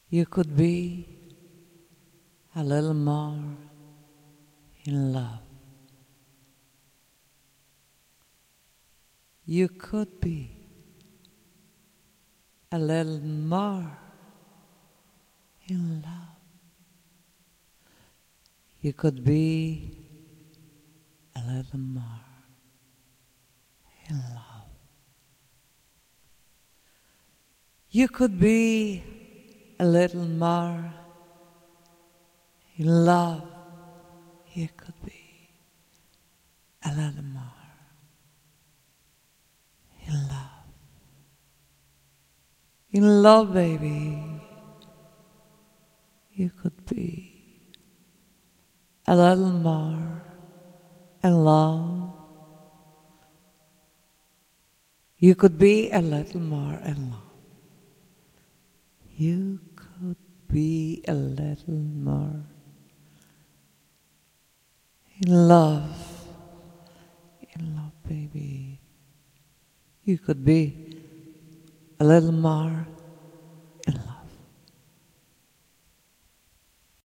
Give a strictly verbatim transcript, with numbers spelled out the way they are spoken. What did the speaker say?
You could be a little more in love. You could be a little more in love. You could be a little more in love. You could be a little more in love. You could be a little more in love. In love, baby. You could be a little more in love. You could be a little more in love. You could be a little more in love. In love, baby. You could be a little more